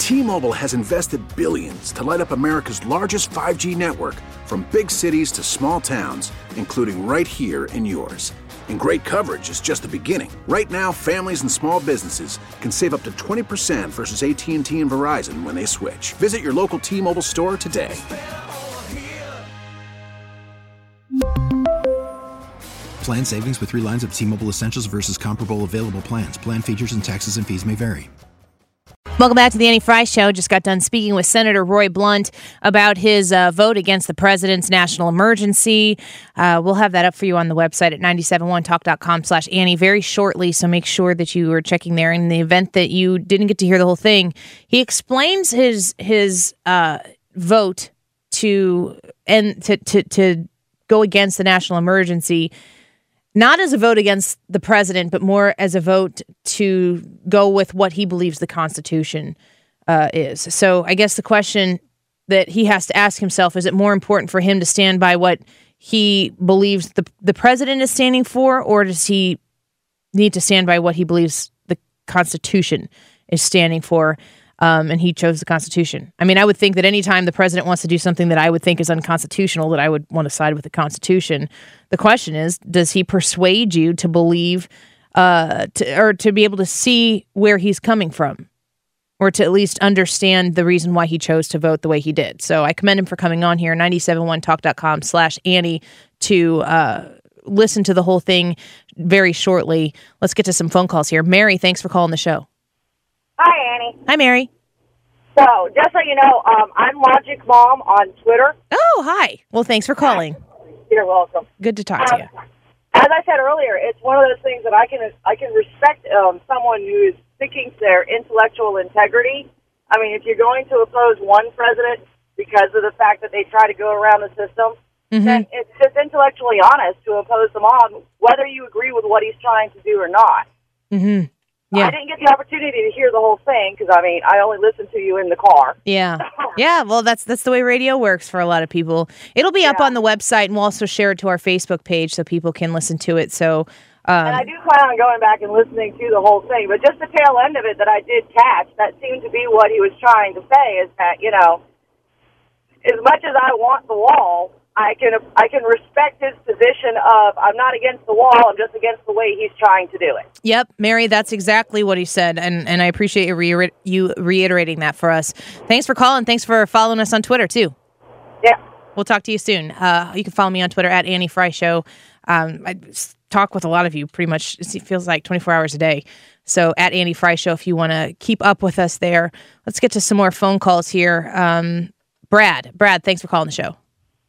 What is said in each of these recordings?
T-Mobile has invested billions to light up America's largest 5G network, from big cities to small towns, including right here in yours. And great coverage is just the beginning. Right now, families and small businesses can save up to 20% versus AT&T and Verizon when they switch. Visit your local T-Mobile store today. Plan savings with 3 lines of T-Mobile Essentials versus comparable available plans. Plan features and taxes and fees may vary. Welcome back to the Annie Frey Show. Just got done speaking with Senator Roy Blunt about his vote against the president's national emergency. We'll have that up for you on the website at 971talk.com/Annie very shortly, so make sure that you are checking there. In the event that you didn't get to hear the whole thing, he explains his vote to go against the national emergency, not as a vote against the president, but more as a vote to go with what he believes the Constitution is. So I guess the question that he has to ask himself, is it more important for him to stand by what he believes the president is standing for, or does he need to stand by what he believes the Constitution is standing for? And he chose the Constitution. I mean, I would think that anytime the president wants to do something that I would think is unconstitutional, that I would want to side with the Constitution. The question is, does he persuade you to believe, or to be able to see where he's coming from, or to at least understand the reason why he chose to vote the way he did? So I commend him for coming on here, 971talk.com/Annie, to listen to the whole thing very shortly. Let's get to some phone calls here. Mary, thanks for calling the show. Hi, Annie. Hi, Mary. So, just so you know, I'm Logic Mom on Twitter. Oh, hi. Well, thanks for calling. You're welcome. Good to talk to you. As I said earlier, it's one of those things that I can respect someone who is sticking to their intellectual integrity. I mean, if you're going to oppose one president because of the fact that they try to go around the system, then it's just intellectually honest to oppose them all, whether you agree with what he's trying to do or not. Mm-hmm. Yeah. I didn't get the opportunity to hear the whole thing because, I mean, I only listened to you in the car. Yeah. Yeah, well, that's the way radio works for a lot of people. It'll be up on the website, and we'll also share it to our Facebook page so people can listen to it. So, and I do plan on going back and listening to the whole thing, but just the tail end of it that I did catch, that seemed to be what he was trying to say, is that, you know, as much as I want the wall, I can respect his position of, I'm not against the wall, I'm just against the way he's trying to do it. Yep, Mary, that's exactly what he said, and I appreciate you reiterating that for us. Thanks for calling. Thanks for following us on Twitter, too. Yeah. We'll talk to you soon. You can follow me on Twitter at Annie Frey Show. I talk with a lot of you pretty much, it feels like 24 hours a day. So at Annie Frey Show, if you want to keep up with us there. Let's get to some more phone calls here. Brad, thanks for calling the show.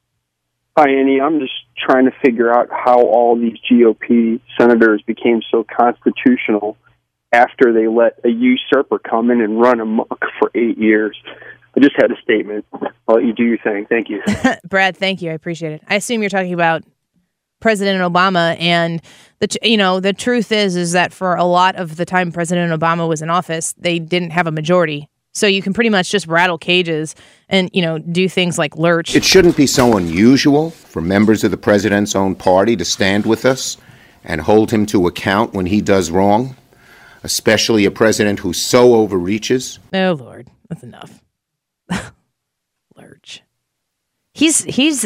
Hi, Annie. I'm just trying to figure out how all these GOP senators became so constitutional after they let a usurper come in and run amok for 8 years. I just had a statement. I'll let you do your thing. Thank you. Brad, thank you. I appreciate it. I assume you're talking about President Obama, and the truth is that for a lot of the time President Obama was in office, they didn't have a majority. So you can pretty much just rattle cages and, do things like lurch. It shouldn't be so unusual for members of the president's own party to stand with us and hold him to account when he does wrong, especially a president who so overreaches. Oh, Lord, that's enough. Lurch. He is.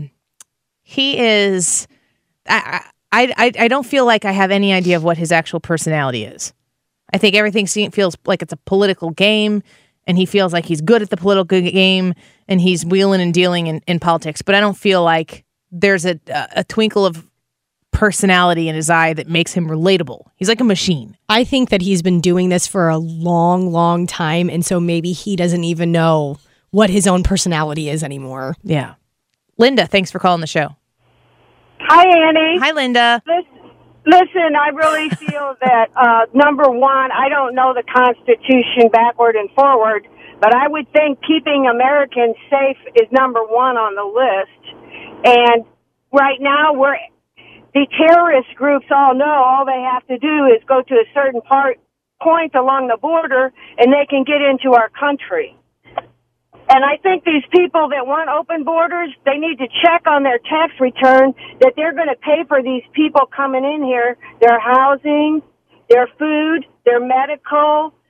I don't feel like I have any idea of what his actual personality is. I think everything feels like it's a political game, and he feels like he's good at the political game, and he's wheeling and dealing in politics. But I don't feel like there's a twinkle of personality in his eye that makes him relatable. He's like a machine. I think that he's been doing this for a long, long time, and so maybe he doesn't even know what his own personality is anymore. Yeah. Linda, thanks for calling the show. Hi, Annie. Hi, Linda. Listen, I really feel that, number one, I don't know the Constitution backward and forward, but I would think keeping Americans safe is number one on the list. And right now, the terrorist groups all know all they have to do is go to a certain point along the border, and they can get into our country. And I think these people that want open borders, they need to check on their tax return that they're going to pay for these people coming in here, their housing, their food, their medical,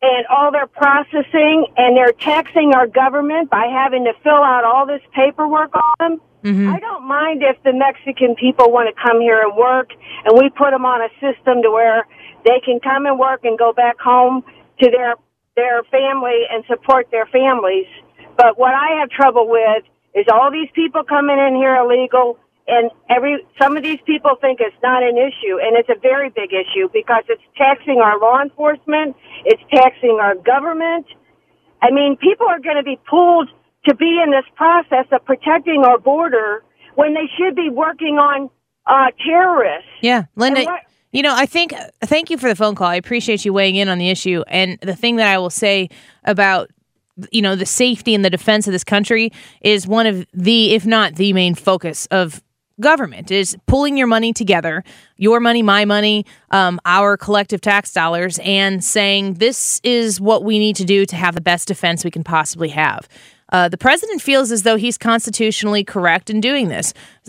and all their processing, and they're taxing our government by having to fill out all this paperwork on them. Mm-hmm. I don't mind if the Mexican people want to come here and work, and we put them on a system to where they can come and work and go back home to their family and support their families. But what I have trouble with is all these people coming in here illegal, and some of these people think it's not an issue, and it's a very big issue because it's taxing our law enforcement, it's taxing our government. I mean, people are going to be pulled to be in this process of protecting our border when they should be working on terrorists. Yeah, Linda, thank you for the phone call. I appreciate you weighing in on the issue. And the thing that I will say about, the safety and the defense of this country is one of the, if not the main focus of government, is pulling your money together, your money, my money, our collective tax dollars, and saying this is what we need to do to have the best defense we can possibly have. The president feels as though he's constitutionally correct in doing this.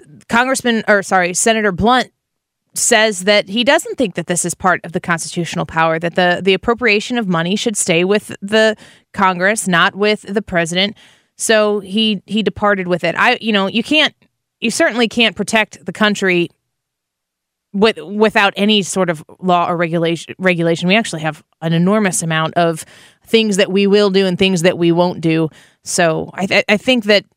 Senator Blunt says that he doesn't think that this is part of the constitutional power, that the appropriation of money should stay with the Congress, not with the president. So he departed with it. You certainly can't protect the country without any sort of law or regulation. We actually have an enormous amount of things that we will do and things that we won't do. So I think that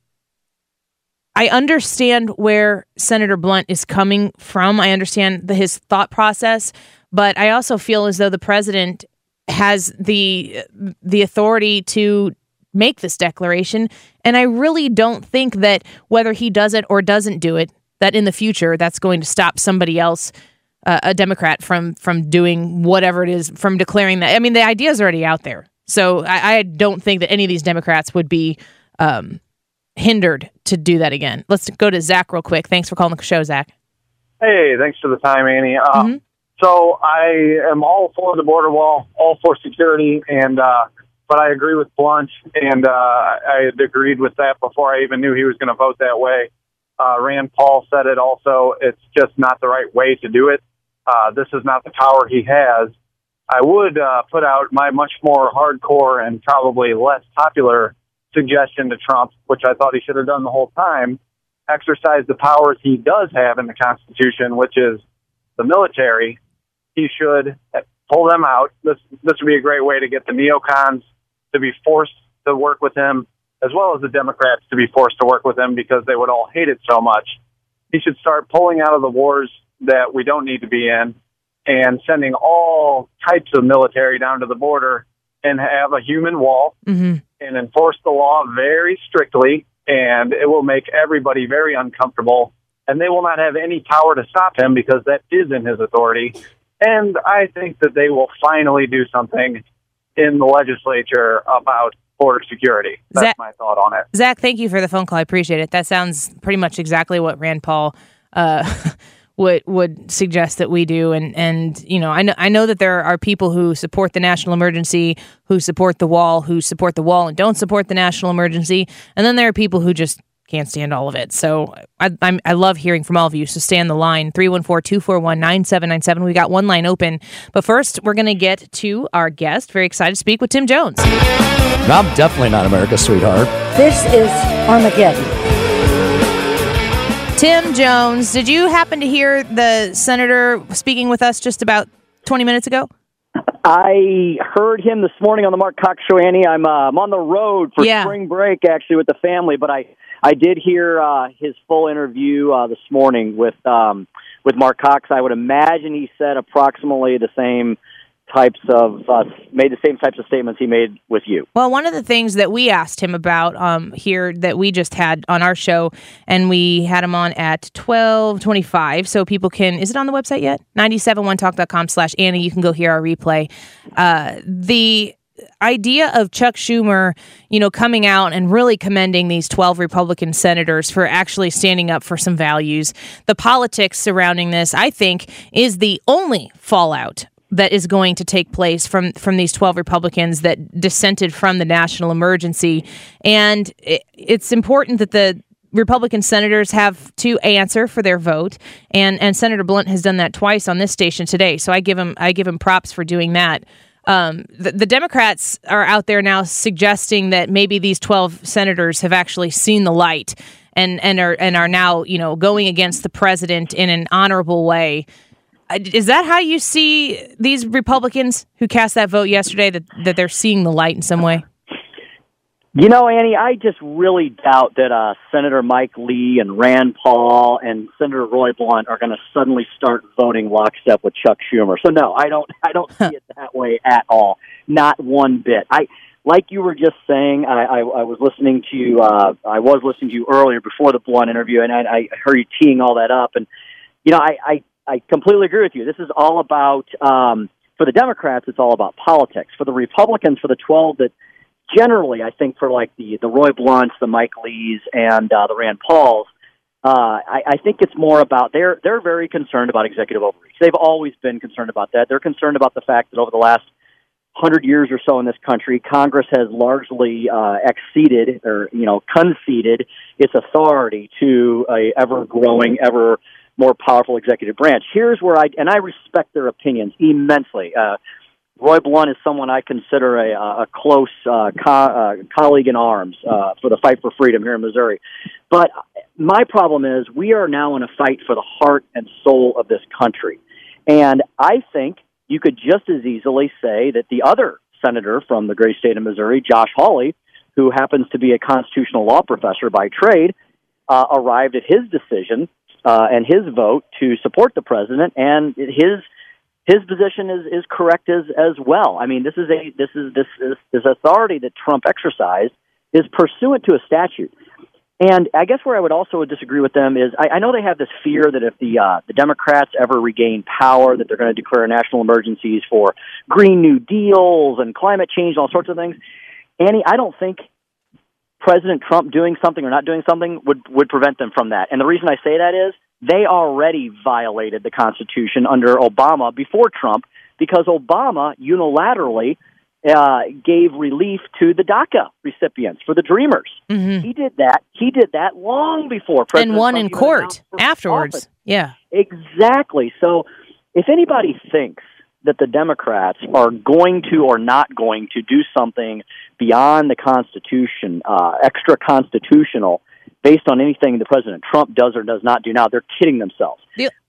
I understand where Senator Blunt is coming from. I understand his thought process, but I also feel as though the president has the authority to make this declaration, and I really don't think that whether he does it or doesn't do it, that in the future that's going to stop somebody else, a Democrat, from doing whatever it is, from declaring that. I mean, the idea is already out there, so I don't think that any of these Democrats would be hindered to do that again. Let's go to Zach real quick. Thanks for calling the show, Zach. Hey, thanks for the time, Annie. So I am all for the border wall, all for security, but I agree with Blunt, and I had agreed with that before I even knew he was going to vote that way. Rand Paul said it also. It's just not the right way to do it. This is not the power he has. I would put out my much more hardcore and probably less popular suggestion to Trump, which I thought he should have done the whole time: exercise the powers he does have in the Constitution, which is the military. He should pull them out. This would be a great way to get the neocons to be forced to work with him, as well as the Democrats to be forced to work with him, because they would all hate it so much. He should start pulling out of the wars that we don't need to be in and sending all types of military down to the border and have a human wall and enforce the law very strictly, and it will make everybody very uncomfortable, and they will not have any power to stop him because that is in his authority. And I think that they will finally do something in the legislature about border security. That's my thought on it. Zach, thank you for the phone call. I appreciate it. That sounds pretty much exactly what Rand Paul would suggest that we do. And I know that there are people who support the national emergency, who support the wall and don't support the national emergency. And then there are people who just can't stand all of it. So I love hearing from all of you. So stay on the line, 314-241-9797. We got one line open. But first, we're going to get to our guest. Very excited to speak with Tim Jones. I'm definitely not America's sweetheart. This is Armageddon. Tim Jones, did you happen to hear the senator speaking with us just about 20 minutes ago? I heard him this morning on the Mark Cox Show, Annie. I'm on the road for spring break, actually, with the family, but I did hear his full interview this morning with Mark Cox. I would imagine he said approximately the same types of made the same types of statements he made with you. Well, one of the things that we asked him about here that we just had on our show, and we had him on at 12:25, so people can, is it on the website yet? 971talk.com/Annie. You can go hear our replay. The idea of Chuck Schumer, coming out and really commending these 12 Republican senators for actually standing up for some values. The politics surrounding this, I think, is the only fallout that is going to take place from these 12 Republicans that dissented from the national emergency. And it's important that the Republican senators have to answer for their vote, and Senator Blunt has done that twice on this station today. So I give him props for doing that. The Democrats are out there now suggesting that maybe these 12 senators have actually seen the light and are now, going against the president in an honorable way. Is that how you see these Republicans who cast that vote yesterday, that they're seeing the light in some way? Annie, I just really doubt that Senator Mike Lee and Rand Paul and Senator Roy Blunt are going to suddenly start voting lockstep with Chuck Schumer. So no, I don't see it that way at all. Not one bit. Like you were just saying, I was listening to you. I was listening to you earlier before the Blunt interview, and I heard you teeing all that up. And I completely agree with you. This is all about for the Democrats. It's all about politics. For the Republicans, for the 12 that. Generally, I think for like the Roy Blunts, the Mike Lees, and the Rand Pauls, I think it's more about they're very concerned about executive overreach. They've always been concerned about that. They're concerned about the fact that over the last 100 years or so in this country, Congress has largely conceded its authority to a ever-growing, ever more powerful executive branch. Here's where I respect their opinions immensely. Roy Blunt is someone I consider a close colleague in arms for the fight for freedom here in Missouri. But my problem is we are now in a fight for the heart and soul of this country. And I think you could just as easily say that the other senator from the great state of Missouri, Josh Hawley, who happens to be a constitutional law professor by trade, arrived at his decision and his vote to support the president, and his position is correct as well. I mean, this authority that Trump exercised is pursuant to a statute. And I guess where I would also disagree with them is I know they have this fear that if the Democrats ever regain power, that they're going to declare national emergencies for Green New Deals and climate change and all sorts of things. Annie, I don't think President Trump doing something or not doing something would prevent them from that. And the reason I say that is they already violated the Constitution under Obama before Trump because Obama unilaterally gave relief to the DACA recipients for the Dreamers. Mm-hmm. He did that long before President and won Trump in court afterwards. Office. Yeah, exactly. So if anybody thinks that the Democrats are going to or not going to do something beyond the Constitution, extra constitutional, based on anything that President Trump does or does not do now, they're kidding themselves.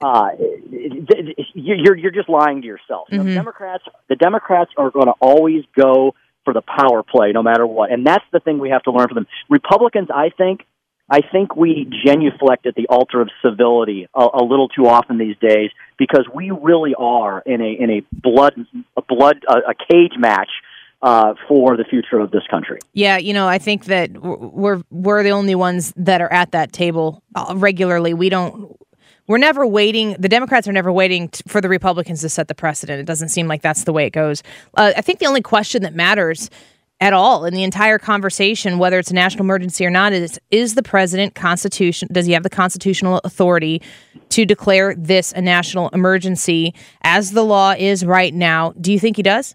You're just lying to yourself. Mm-hmm. The Democrats are going to always go for the power play no matter what, and that's the thing we have to learn from them. Republicans, I think we genuflect at the altar of civility a little too often these days because we really are in a cage match for the future of this country. Yeah, I think that we're the only ones that are at that table regularly. We're never waiting. The Democrats are never waiting for the Republicans to set the precedent. It doesn't seem like that's the way it goes. I think the only question that matters at all in the entire conversation, whether it's a national emergency or not, is the president does he have the constitutional authority to declare this a national emergency as the law is right now? Do you think he does?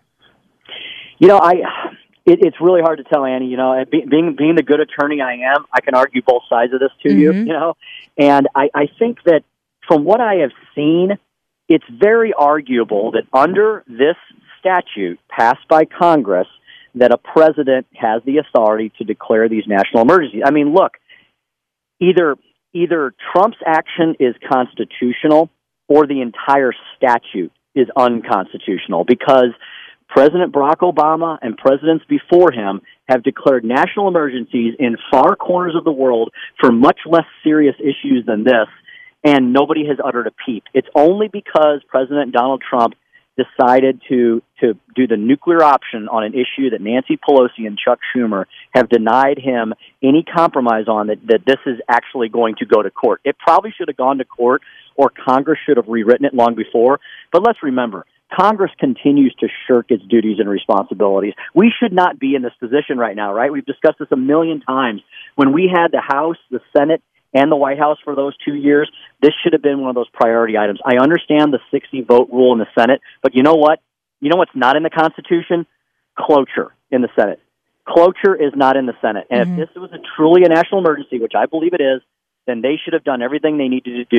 It's really hard to tell, Annie. Being the good attorney I am, I can argue both sides of this to mm-hmm. you. And I think that from what I have seen, it's very arguable that under this statute passed by Congress, that a president has the authority to declare these national emergencies. I mean, look, either Trump's action is constitutional or the entire statute is unconstitutional because President Barack Obama and presidents before him have declared national emergencies in far corners of the world for much less serious issues than this, and nobody has uttered a peep. It's only because President Donald Trump decided to do the nuclear option on an issue that Nancy Pelosi and Chuck Schumer have denied him any compromise on that this is actually going to go to court. It probably should have gone to court or Congress should have rewritten it long before. But let's remember, Congress continues to shirk its duties and responsibilities. We should not be in this position right now, right? We've discussed this a million times. When we had the House, the Senate, and the White House for those 2 years, this should have been one of those priority items. I understand the 60-vote rule in the Senate, but you know what? You know what's not in the Constitution? Cloture in the Senate. Cloture is not in the Senate. And if this was truly a national emergency, which I believe it is, then they should have done everything they needed to do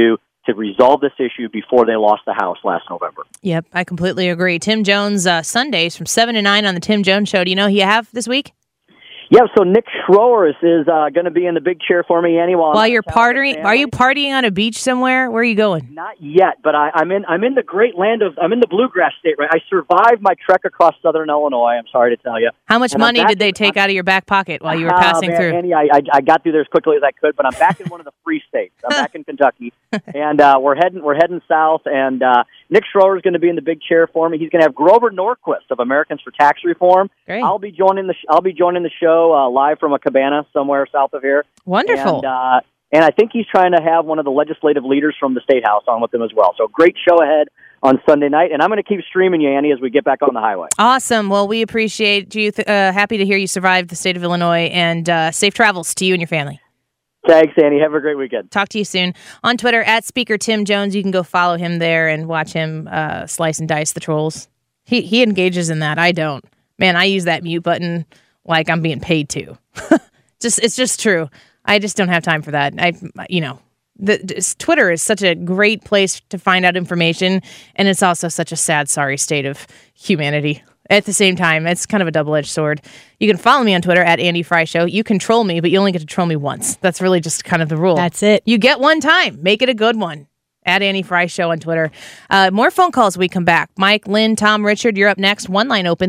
to resolve this issue before they lost the House last November. Yep, I completely agree. Tim Jones, Sundays from 7 to 9 on the Tim Jones Show. Do you know who you have this week? Yeah, so Nick Schroers is going to be in the big chair for me, Annie. While you're partying, are you partying on a beach somewhere? Where are you going? Not yet, but I'm in the great land I'm in the bluegrass state. Right, I survived my trek across southern Illinois. I'm sorry to tell you. How much money did they take out of your back pocket while you were passing through? Annie, I got through there as quickly as I could, but I'm back in one of the free states. I'm back in Kentucky, and we're heading south. And Nick Schroer is going to be in the big chair for me. He's going to have Grover Norquist of Americans for Tax Reform. Great. I'll be joining the show live from a cabana somewhere south of here. Wonderful. And I think he's trying to have one of the legislative leaders from the State House on with him as well. So great show ahead on Sunday night, and I'm going to keep streaming you, Annie, as we get back on the highway. Awesome. Well, we appreciate you. Happy to hear you survived the state of Illinois, and safe travels to you and your family. Thanks, Annie. Have a great weekend. Talk to you soon. On Twitter, at Speaker Tim Jones. You can go follow him there and watch him slice and dice the trolls. He engages in that. I don't. Man, I use that mute button like I'm being paid to. It's just true. I just don't have time for that. Twitter is such a great place to find out information, and it's also such a sad, sorry state of humanity. At the same time, it's kind of a double-edged sword. You can follow me on Twitter at Andy Fry Show. You can troll me, but you only get to troll me once. That's really just kind of the rule. That's it. You get one time. Make it a good one. At Annie Fry Show on Twitter. More phone calls when we come back. Mike, Lynn, Tom, Richard, you're up next. One line open,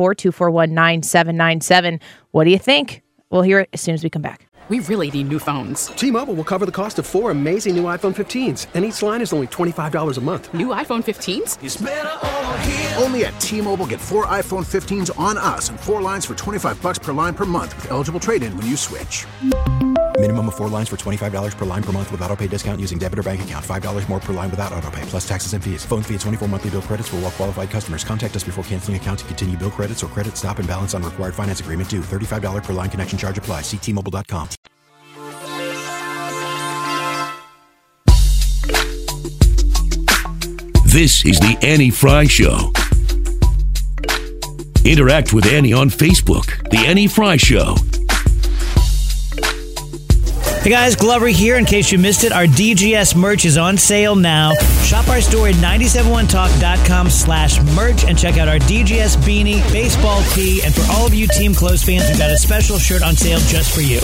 314-241-9797. What do you think? We'll hear it as soon as we come back. We really need new phones. T-Mobile will cover the cost of 4 amazing new iPhone 15s, and each line is only $25 a month. New iPhone 15s? It's better over here. Only at T-Mobile, get 4 iPhone 15s on us and 4 lines for $25 per line per month with eligible trade-in when you switch. Minimum of 4 lines for $25 per line per month with autopay discount using debit or bank account. $5 more per line without autopay, plus taxes and fees. Phone fee at 24 monthly bill credits for well-qualified customers. Contact us before canceling account to continue bill credits or credit stop and balance on required finance agreement due. $35 per line connection charge applies. See T-Mobile.com. This is the Annie Fry Show. Interact with Annie on Facebook. The Annie Fry Show. Hey guys, Glover here. In case you missed it, our DGS merch is on sale now. Shop our store at 971talk.com/merch and check out our DGS beanie, baseball tee, and for all of you Team Close fans, we've got a special shirt on sale just for you.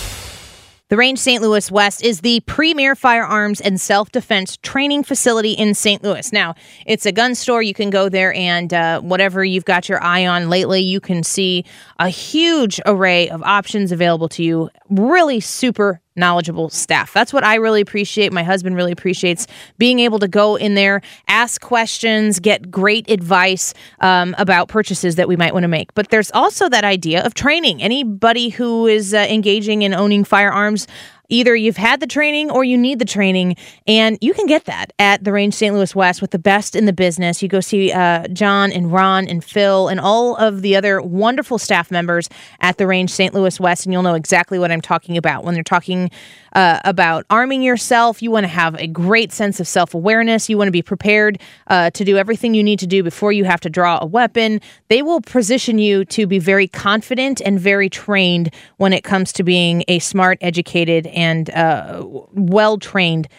The Range St. Louis West is the premier firearms and self-defense training facility in St. Louis. Now, it's a gun store. You can go there and whatever you've got your eye on lately, you can see a huge array of options available to you. Really super knowledgeable staff. That's what I really appreciate. My husband really appreciates being able to go in there, ask questions, get great advice about purchases that we might want to make. But there's also that idea of training. Anybody who is engaging in owning firearms, either you've had the training or you need the training, and you can get that at the Range St. Louis West with the best in the business. You go see John and Ron and Phil and all of the other wonderful staff members at the Range St. Louis West, and you'll know exactly what I'm talking about. When they're talking about arming yourself, you want to have a great sense of self-awareness. You want to be prepared to do everything you need to do before you have to draw a weapon. They will position you to be very confident and very trained when it comes to being a smart, educated, and well-trained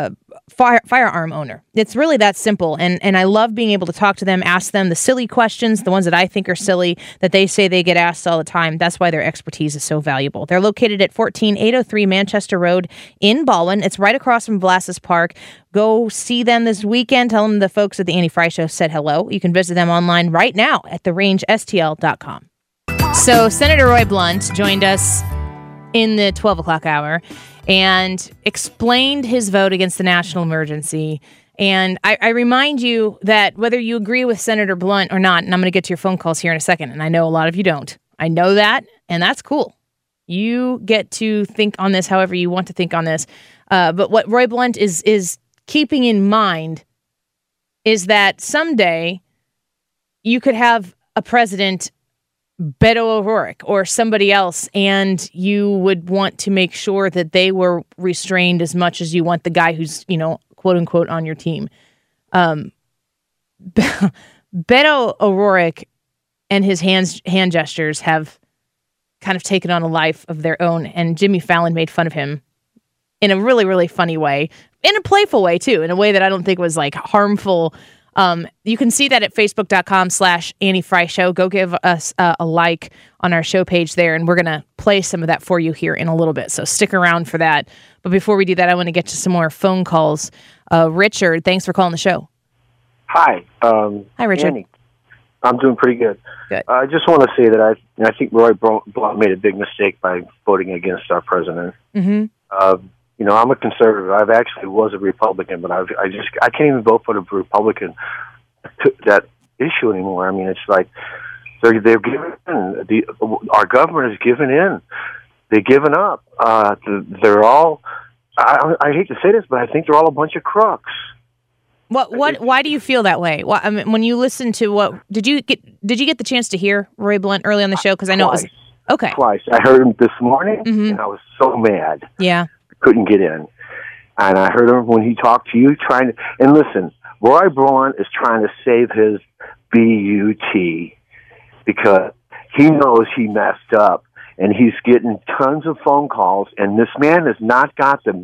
firearm owner. It's really that simple. And I love being able to talk to them, ask them the silly questions, the ones that I think are silly, that they say they get asked all the time. That's why their expertise is so valuable. They're located at 14803 Manchester Road in Baldwin. It's right across from Vlasis Park. Go see them this weekend. Tell them the folks at the Annie Fry Show said hello. You can visit them online right now at therangestl.com. So Senator Roy Blunt joined us in the 12 o'clock hour and explained his vote against the national emergency. And I remind you that whether you agree with Senator Blunt or not, and I'm going to get to your phone calls here in a second, and I know a lot of you don't. I know that, and that's cool. You get to think on this however you want to think on this. But what Roy Blunt is keeping in mind is that someday you could have a president, Beto O'Rourke or somebody else, and you would want to make sure that they were restrained as much as you want the guy who's, quote unquote, on your team. Beto O'Rourke and his hand gestures have kind of taken on a life of their own, and Jimmy Fallon made fun of him in a really, really funny way, in a playful way too, in a way that I don't think was like harmful. You can see that at facebook.com/Annie Frey Show. Go give us a like on our show page there, and we're going to play some of that for you here in a little bit. So stick around for that. But before we do that, I want to get to some more phone calls. Richard, thanks for calling the show. Hi. Hi, Richard. Annie. I'm doing pretty good. Good. I just want to say that I think Roy Blunt made a big mistake by voting against our president. Mm-hmm. I'm a conservative. I've actually was a Republican, but I can't even vote for the Republican that issue anymore. I mean, it's like they're giving in. Our government is giving in. They're giving up. They're all. I hate to say this, but I think they're all a bunch of crooks. Why do you feel that way? Well, I mean, when you listen to what did you get the chance to hear Roy Blunt early on the show? Because I know it was okay. Twice. I heard him this morning, and I was so mad. Yeah. Couldn't get in. And I heard him when he talked to you and listen, Roy Blunt is trying to save his BUT because he knows he messed up and he's getting tons of phone calls, and this man has not got the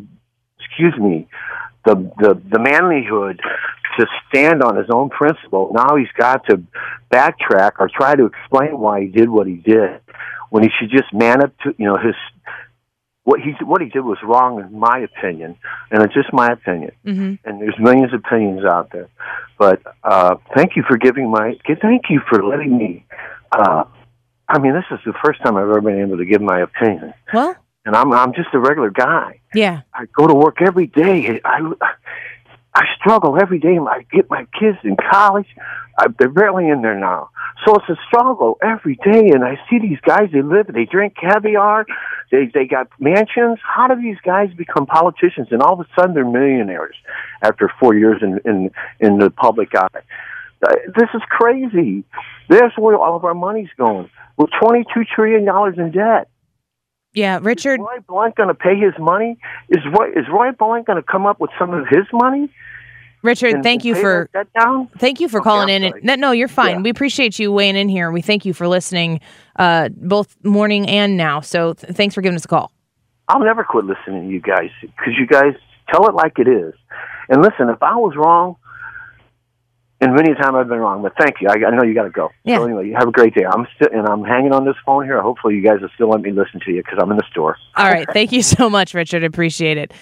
manlyhood to stand on his own principle. Now he's got to backtrack or try to explain why he did what he did when he should just man up to, what he did was wrong in my opinion, and it's just my opinion. Mm-hmm. And there's millions of opinions out there. But thank you for letting me. This is the first time I've ever been able to give my opinion. Well, and I'm just a regular guy. Yeah, I go to work every day. I struggle every day. I get my kids in college. They're barely in there now. So it's a struggle every day, and I see these guys, they drink caviar, they got mansions. How do these guys become politicians, and all of a sudden they're millionaires after 4 years in the public eye? This is crazy. That's where all of our money's going. We're $22 trillion in debt. Yeah, Richard. Is Roy Blunt going to pay his money? Is Roy Blunt going to come up with some of his money? Richard, thank you for calling in. No, you're fine. Yeah. We appreciate you weighing in here. We thank you for listening, both morning and now. So thanks for giving us a call. I'll never quit listening to you guys because you guys tell it like it is. And listen, if I was wrong, and many times I've been wrong, but thank you. I know you got to go. Yeah. So anyway, you have a great day. I'm hanging on this phone here. Hopefully, you guys will still let me listen to you because I'm in the store. All right, thank you so much, Richard. Appreciate it.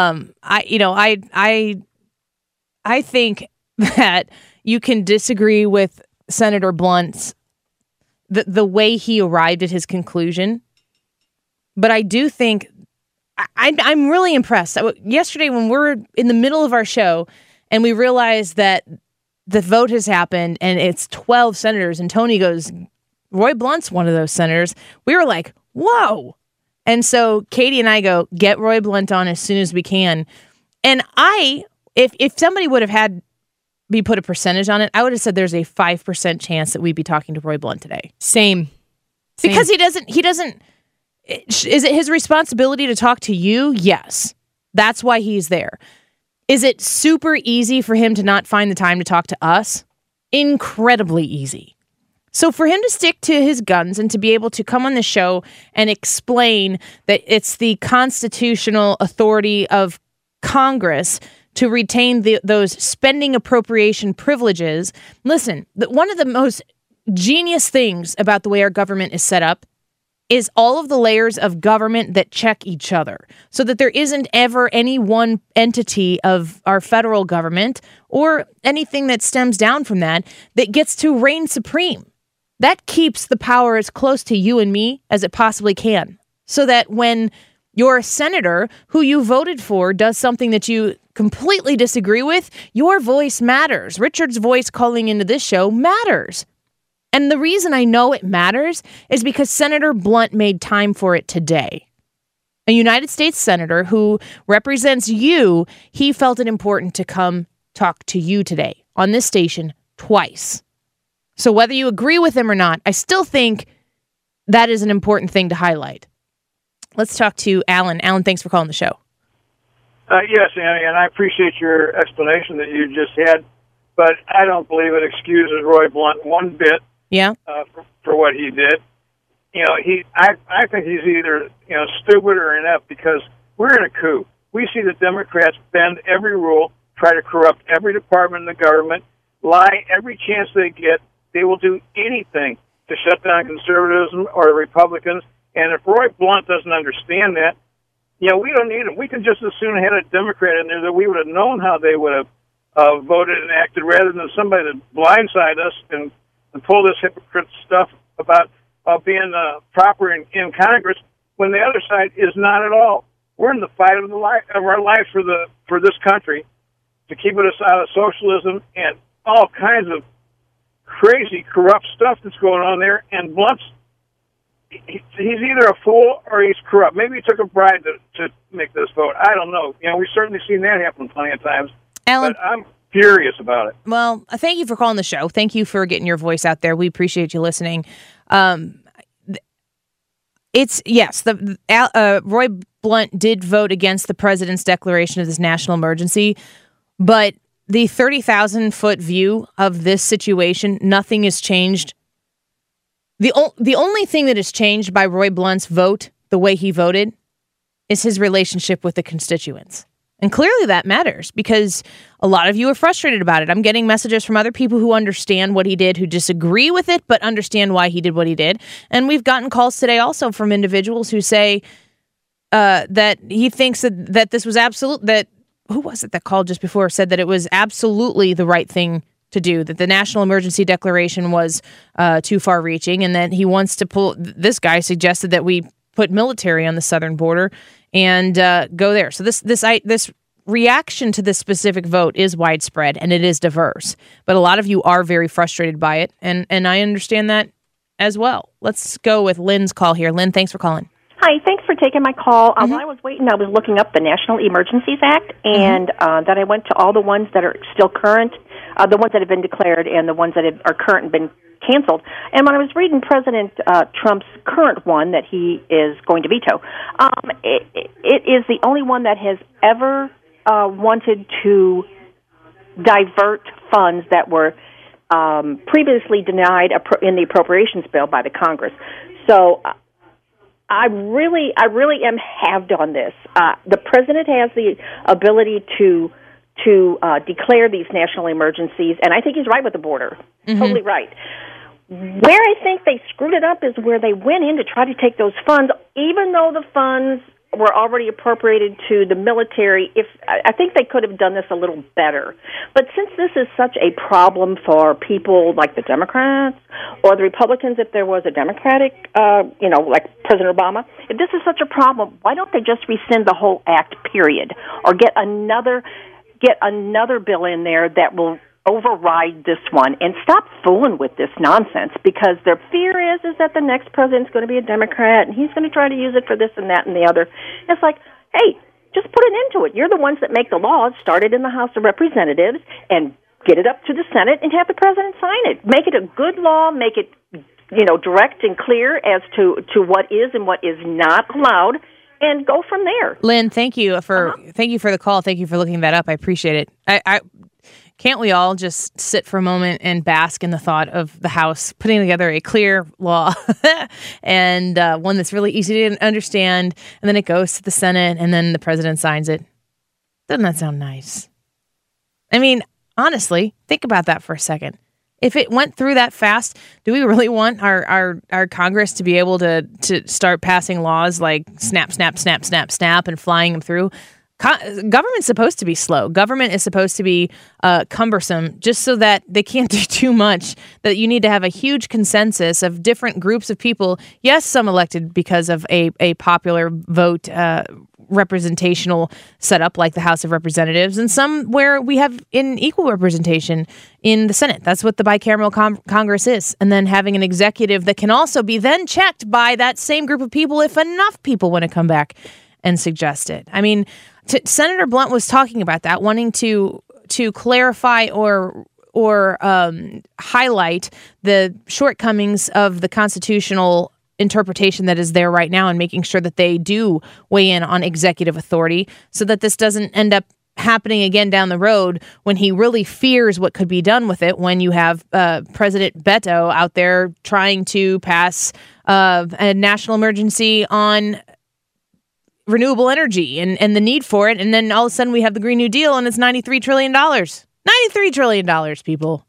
I think that you can disagree with Senator Blunt's the way he arrived at his conclusion, but I do think I'm really impressed. Yesterday, when we're in the middle of our show and we realized that the vote has happened and it's 12 senators, and Tony goes, Roy Blunt's one of those senators. We were like, whoa. And so Katie and I go, get Roy Blunt on as soon as we can. And if somebody would have had me put a percentage on it, I would have said there's a 5% chance that we'd be talking to Roy Blunt today. Same. Because he doesn't, is it his responsibility to talk to you? Yes. That's why he's there. Is it super easy for him to not find the time to talk to us? Incredibly easy. So for him to stick to his guns and to be able to come on the show and explain that it's the constitutional authority of Congress to retain those spending appropriation privileges. Listen, one of the most genius things about the way our government is set up is all of the layers of government that check each other so that there isn't ever any one entity of our federal government or anything that stems down from that gets to reign supreme. That keeps the power as close to you and me as it possibly can, so that when your senator who you voted for does something that you completely disagree with, your voice matters. Richard's voice calling into this show matters. And the reason I know it matters is because Senator Blunt made time for it today. A United States senator who represents you, he felt it important to come talk to you today on this station twice. So whether you agree with him or not, I still think that is an important thing to highlight. Let's talk to Alan. Alan, thanks for calling the show. Yes, Annie, and I appreciate your explanation that you just had, but I don't believe it excuses Roy Blunt one bit. Yeah. For what he did. I think he's either stupid or inept because we're in a coup. We see the Democrats bend every rule, try to corrupt every department in the government, lie every chance they get. They will do anything to shut down conservatism or the Republicans. And if Roy Blunt doesn't understand that, we don't need him. We could just as soon have had a Democrat in there that we would have known how they would have voted and acted rather than somebody that blindside us and pull this hypocrite stuff about being proper in Congress when the other side is not at all. We're in the fight of our lives for this country to keep us out of socialism and all kinds of crazy, corrupt stuff that's going on there. And Blunt's, he's either a fool or he's corrupt. Maybe he took a bribe to make this vote. I don't know. We've certainly seen that happen plenty of times. Alan, but I'm furious about it. Well, thank you for calling the show. Thank you for getting your voice out there. We appreciate you listening. Roy Blunt did vote against the president's declaration of this national emergency, but the 30,000-foot view of this situation, nothing has changed. The only thing that has changed by Roy Blunt's vote, the way he voted, is his relationship with the constituents. And clearly that matters because a lot of you are frustrated about it. I'm getting messages from other people who understand what he did, who disagree with it, but understand why he did what he did. And we've gotten calls today also from individuals who say that he thinks that this was who was it that called just before, said that it was absolutely the right thing to do, that the national emergency declaration was too far reaching, and that he wants to this guy suggested that we put military on the southern border and go there. So this reaction to this specific vote is widespread and it is diverse, but a lot of you are very frustrated by it, and I understand that as well. Let's go with Lynn's call here. Lynn, thanks for calling. Hi, thanks for taking my call. While I was waiting, I was looking up the National Emergencies Act, and then I went to all the ones that are still current, the ones that have been declared and the ones that are current and been canceled. And when I was reading President Trump's current one that he is going to veto, it is the only one that has ever wanted to divert funds that were previously denied in the appropriations bill by the Congress. So I really am halved on this. The president has the ability to declare these national emergencies, and I think he's right with the border. Totally right. Where I think they screwed it up is where they went in to try to take those funds, even though the funds were already appropriated to the military. I think they could have done this a little better. But since this is such a problem for people like the Democrats or the Republicans, if there was a Democratic, like President Obama, if this is such a problem, why don't they just rescind the whole act, period, or get another bill in there that will override this one and stop fooling with this nonsense, because their fear is that the next president's going to be a Democrat and he's going to try to use it for this and that and the other. It's like, hey, just put an end to it. You're the ones that make the laws, start it in the House of Representatives and get it up to the Senate and have the president sign it. Make it a good law, make it, direct and clear as to what is and what is not allowed, and go from there. Lynn, thank you for the call. Thank you for looking that up. I appreciate it. I can't we all just sit for a moment and bask in the thought of the House putting together a clear law and one that's really easy to understand, and then it goes to the Senate, and then the president signs it? Doesn't that sound nice? I mean, honestly, think about that for a second. If it went through that fast, do we really want our Congress to be able to start passing laws like snap, snap, snap, snap, snap, and flying them through? Government's supposed to be slow. Government is supposed to be cumbersome, just so that they can't do too much, that you need to have a huge consensus of different groups of people. Yes, some elected because of a popular vote representational setup like the House of Representatives, and some where we have in equal representation in the Senate. That's what the bicameral Congress is. And then having an executive that can also be then checked by that same group of people if enough people want to come back and suggest it. I mean, Senator Blunt was talking about that, wanting to clarify or highlight the shortcomings of the constitutional interpretation that is there right now, and making sure that they do weigh in on executive authority so that this doesn't end up happening again down the road when he really fears what could be done with it, when you have President Beto out there trying to pass a national emergency on renewable energy and the need for it. And then all of a sudden we have the Green New Deal and it's $93 trillion. $93 trillion, people.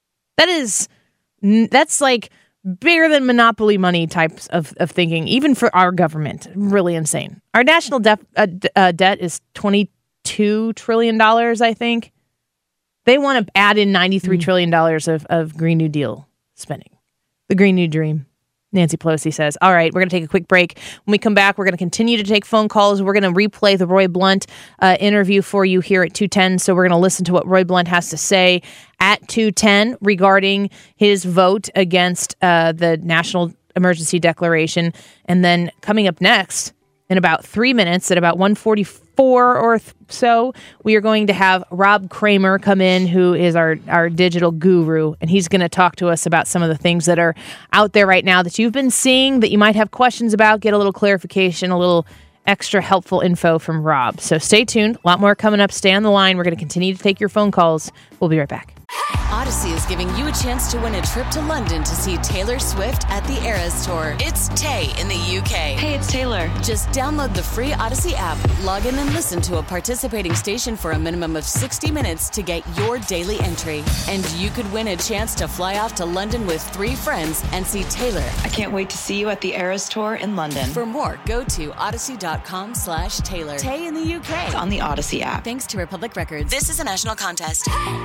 That's like bigger than monopoly money types of thinking, even for our government. Really insane. Our national debt is $22 trillion, I think. They want to add in $93 trillion of Green New Deal spending. The Green New Dream. Nancy Pelosi says. All right, we're going to take a quick break. When we come back, we're going to continue to take phone calls. We're going to replay the Roy Blunt interview for you here at 2:10. So we're going to listen to what Roy Blunt has to say at 2:10 regarding his vote against the National Emergency Declaration. And then coming up next, in about 3 minutes, at about 1:44 or so, we are going to have Rob Kramer come in, who is our digital guru, and he's going to talk to us about some of the things that are out there right now that you've been seeing that you might have questions about, get a little clarification, a little extra helpful info from Rob. So stay tuned. A lot more coming up. Stay on the line. We're going to continue to take your phone calls. We'll be right back. Odyssey is giving you a chance to win a trip to London to see Taylor Swift at the Eras Tour. It's Tay in the UK. Hey, it's Taylor. Just download the free Odyssey app, log in and listen to a participating station for a minimum of 60 minutes to get your daily entry. And you could win a chance to fly off to London with 3 friends and see Taylor. I can't wait to see you at the Eras Tour in London. For more, go to odyssey.com/Taylor. Tay in the UK. It's on the Odyssey app. Thanks to Republic Records. This is a national contest.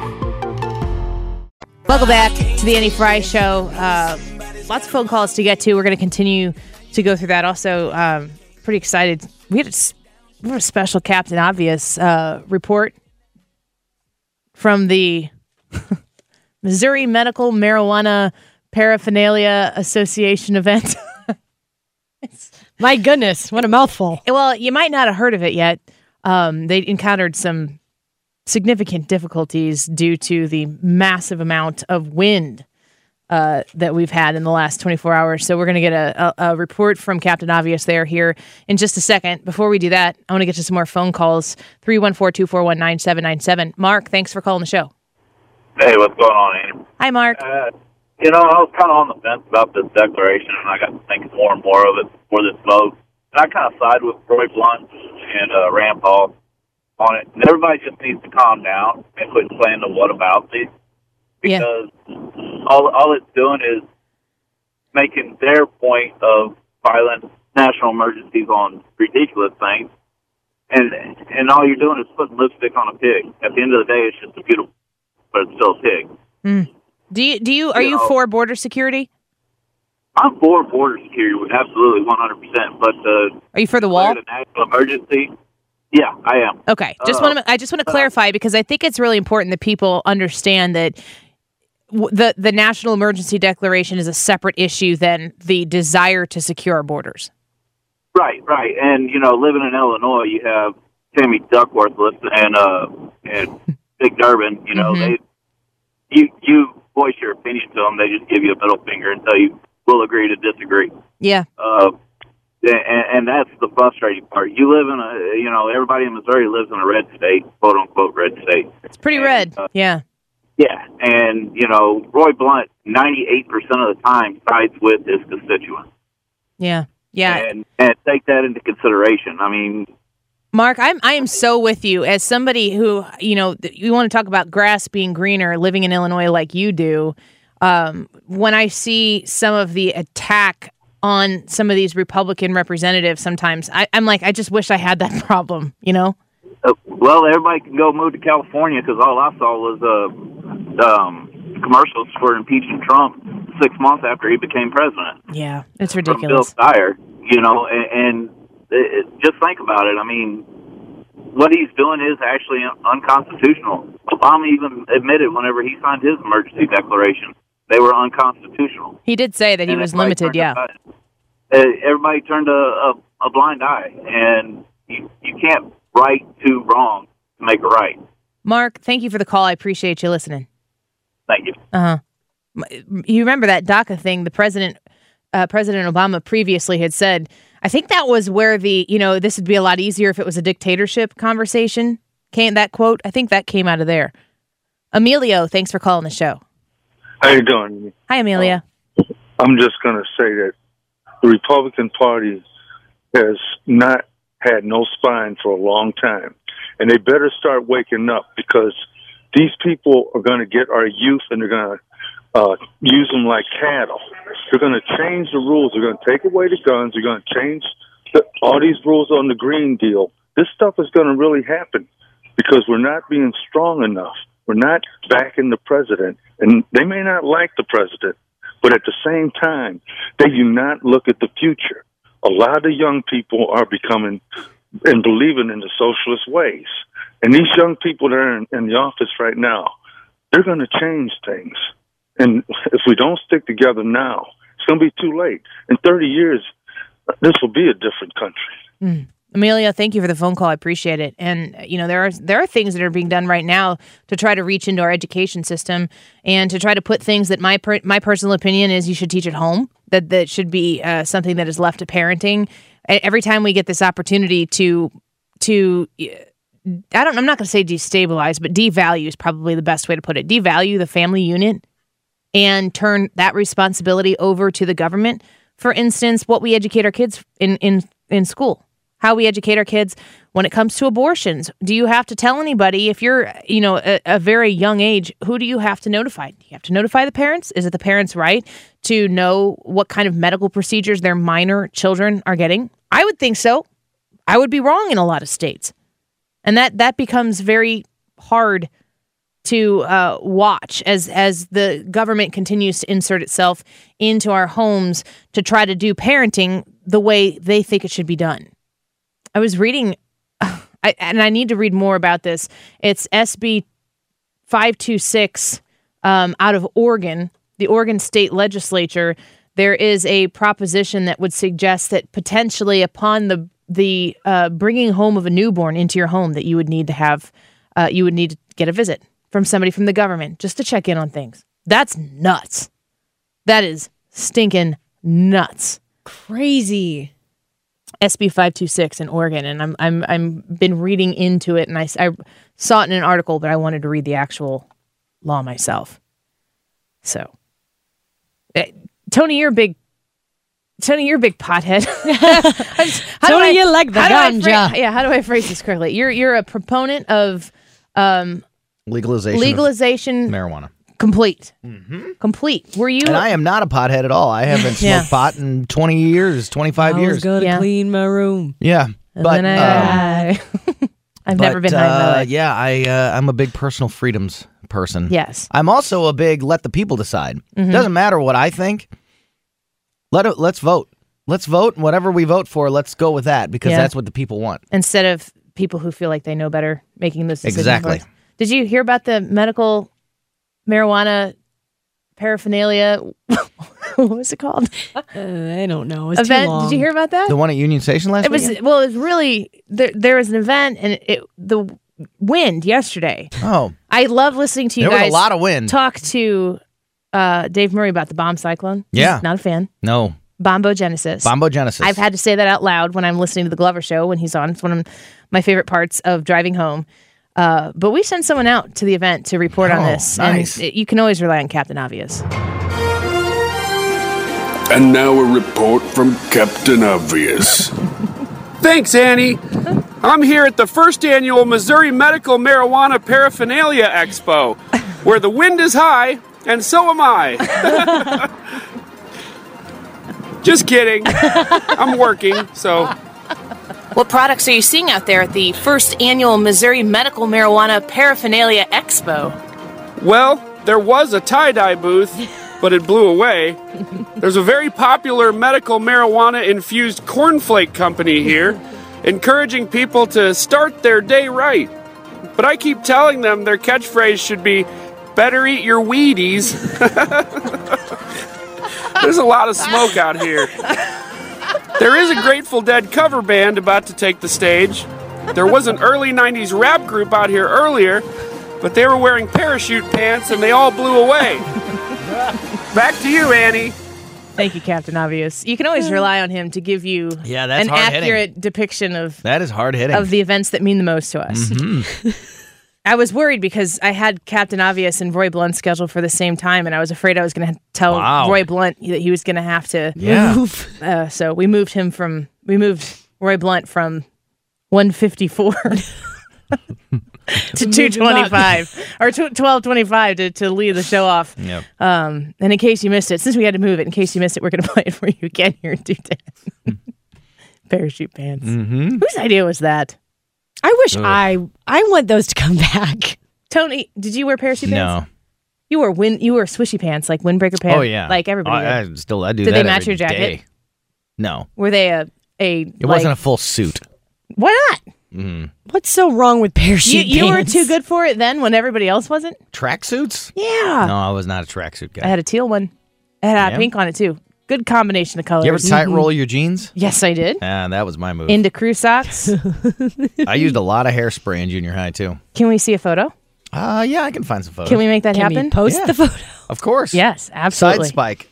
Welcome back to the Annie Fry Show. Lots of phone calls to get to. We're going to continue to go through that. Also, pretty excited. We had a special Captain Obvious report from the Missouri Medical Marijuana Paraphernalia Association event. My goodness, what a mouthful. Well, you might not have heard of it yet. They encountered some significant difficulties due to the massive amount of wind that we've had in the last 24 hours. So we're going to get a report from Captain Obvious there here in just a second. Before we do that, I want to get to some more phone calls. 314-241-9797. Mark, thanks for calling the show. Hey, what's going on, Annie? Hi, Mark. I was kind of on the fence about this declaration, and I got to thinking more and more of it for this vote. And I kind of side with Roy Blunt and Rand Paul on it. And everybody just needs to calm down and quit playing the whatabouties, because all it's doing is making their point of violent national emergencies on ridiculous things, and all you're doing is putting lipstick on a pig. At the end of the day, it's just a beautiful, but it's still a pig. Are you for border security? I'm for border security, absolutely, 100%. But are you for the wall? The national emergency. Yeah, I am. Okay. I just want to clarify, because I think it's really important that people understand that the National Emergency Declaration is a separate issue than the desire to secure our borders. Right. And, living in Illinois, you have Tammy Duckworth and Big Durbin. You voice your opinion to them, they just give you a middle finger and tell you, we'll agree to disagree. Yeah. And that's the frustrating part. You live in everybody in Missouri lives in a red state, quote unquote red state. It's pretty red. Yeah. Yeah. And, Roy Blunt, 98% of the time sides with his constituents. Yeah. And take that into consideration. I mean, Mark, I am so with you as somebody who, you want to talk about grass being greener, living in Illinois like you do. When I see some of the attack on some of these Republican representatives, sometimes I'm like, I just wish I had that problem, Well, everybody can go move to California, because all I saw was commercials for impeaching Trump 6 months after he became president. Yeah, it's ridiculous. From Bill Steyer, and just think about it. I mean, what he's doing is actually unconstitutional. Obama even admitted whenever he signed his emergency declaration, they were unconstitutional. He did say that he was limited, yeah. Everybody turned a blind eye, and you can't right to wrong to make it right. Mark, thank you for the call. I appreciate you listening. Thank you. You remember that DACA thing? The President Obama previously had said, I think that was where this would be a lot easier if it was a dictatorship conversation. That quote, I think that came out of there. Emilio, thanks for calling the show. How you doing? Hi, Emilio. I'm just going to say that the Republican Party has not had no spine for a long time. And they better start waking up, because these people are going to get our youth and they're going to use them like cattle. They're going to change the rules. They're going to take away the guns. They're going to change all these rules on the Green Deal. This stuff is going to really happen because we're not being strong enough. We're not backing the president. And they may not like the president, but at the same time, they do not look at the future. A lot of the young people are becoming and believing in the socialist ways. And these young people that are in the office right now, they're going to change things. And if we don't stick together now, it's going to be too late. In 30 years, this will be a different country. Amelia, thank you for the phone call. I appreciate it. And, you know, there are things that are being done right now to try to reach into our education system and to try to put things that my personal opinion is you should teach at home, that should be something that is left to parenting. Every time we get this opportunity to I'm not going to say destabilize, but devalue is probably the best way to put it. Devalue the family unit and turn that responsibility over to the government. For instance, what we educate our kids in school, how we educate our kids when it comes to abortions. Do you have to tell anybody if you're, a very young age, who do you have to notify? Do you have to notify the parents? Is it the parents' right to know what kind of medical procedures their minor children are getting? I would think so. I would be wrong in a lot of states. And that becomes very hard to watch as the government continues to insert itself into our homes to try to do parenting the way they think it should be done. I was reading, and I need to read more about this. It's SB 526 out of Oregon, the Oregon State Legislature. There is a proposition that would suggest that potentially upon the bringing home of a newborn into your home, that you would need to have, you would need to get a visit from somebody from the government just to check in on things. That's nuts. That is stinking nuts. Crazy. SB 526 in Oregon, and I'm been reading into it, and I saw it in an article, but I wanted to read the actual law myself. So, Tony, you're a big pothead. Tony, you like the ganja. How do I phrase this correctly? You're a proponent of legalization marijuana. Complete. Mm-hmm. Complete. Were you? And I am not a pothead at all. I haven't smoked pot in 20 years, 25 years. I was going to clean my room. Yeah. But I've never been high in my life. Yeah, I'm a big personal freedoms person. Yes. I'm also a big let the people decide. Mm-hmm. Doesn't matter what I think. Let's vote. Let's vote. Whatever we vote for, let's go with that, because that's what the people want. Instead of people who feel like they know better making this decision. Exactly. For us. Did you hear about the medical marijuana paraphernalia? What was it called? I don't know. It's event. Too long. Did you hear about that? The one at Union Station last weekend? It was really there was an event, and the wind yesterday. Oh, I love listening to you guys. There was a lot of wind. Talk to Dave Murray about the bomb cyclone. Yeah, he's not a fan. No. Bombogenesis. I've had to say that out loud when I'm listening to the Glover Show when he's on. It's one of my favorite parts of driving home. But we sent someone out to the event to report on this. Nice. And you can always rely on Captain Obvious. And now a report from Captain Obvious. Thanks, Annie. I'm here at the first annual Missouri Medical Marijuana Paraphernalia Expo, where the wind is high, and so am I. Just kidding. I'm working, so... What products are you seeing out there at the first annual Missouri Medical Marijuana Paraphernalia Expo? Well, there was a tie-dye booth, but it blew away. There's a very popular medical marijuana-infused cornflake company here, encouraging people to start their day right. But I keep telling them their catchphrase should be, better eat your Wheaties. There's a lot of smoke out here. There is a Grateful Dead cover band about to take the stage. There was an early 90s rap group out here earlier, but they were wearing parachute pants and they all blew away. Back to you, Annie. Thank you, Captain Obvious. You can always rely on him to give you that's an accurate depiction of that is hard-hitting. Of the events that mean the most to us. Mm-hmm. I was worried because I had Captain Obvious and Roy Blunt scheduled for the same time, and I was afraid I was going to tell Roy Blunt that he was going to have to move. So we moved Roy Blunt from 154 to 225 or 1225 to lead the show off. Yep. And in case you missed it, since we had to move it, in case you missed it, we're going to play it for you again here in 210. Parachute pants. Mm-hmm. Whose idea was that? I wish I want those to come back. Tony, did you wear parachute pants? No. You wore swishy pants, like windbreaker pants. Oh yeah, like everybody. I do. Did that they match every your jacket? day. No. Were they a? It wasn't a full suit. Why not? Mm. What's so wrong with parachute You were pants? too good for it then when everybody else wasn't? Tracksuits? Yeah. No, I was not a tracksuit guy. I had a teal one. It had pink on it too. Good combination of colors. You ever tight roll your jeans? Yes, I did. That was my move. Into crew socks. I used a lot of hairspray in junior high too. Can we see a photo? Yeah, I can find some photos. Can we make that Can happen? we post the photo? Of course. Yes, absolutely. Side spike.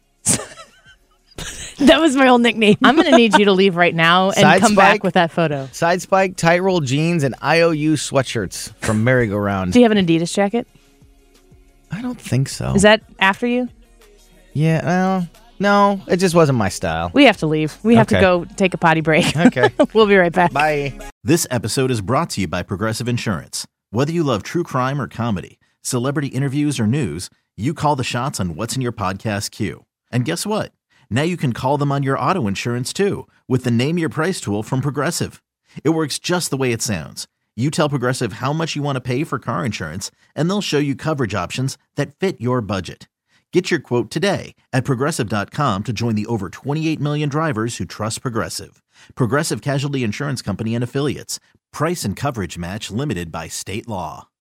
That was my old nickname. I'm going to need you to leave right now and Side come spike, back with that photo. Side spike, tight roll jeans, and IOU sweatshirts from merry-go-round. Do you have an Adidas jacket? I don't think so. Is that after you? Yeah, well, no, it just wasn't my style. We have to leave. We have to Okay. go take a potty break. Okay. We'll be right back. Bye. This episode is brought to you by Progressive Insurance. Whether you love true crime or comedy, celebrity interviews or news, you call the shots on what's in your podcast queue. And guess what? Now you can call them on your auto insurance too with the Name Your Price tool from Progressive. It works just the way it sounds. You tell Progressive how much you want to pay for car insurance, and they'll show you coverage options that fit your budget. Get your quote today at Progressive.com to join the over 28 million drivers who trust Progressive. Progressive Casualty Insurance Company and Affiliates. Price and coverage match limited by state law.